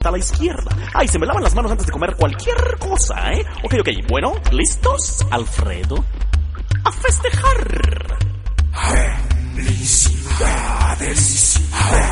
a la izquierda. Ay, se me lavan las manos antes de comer cualquier cosa, ¿eh? Ok, bueno, ¿listos, Alfredo? ¡A festejar! Felicidades.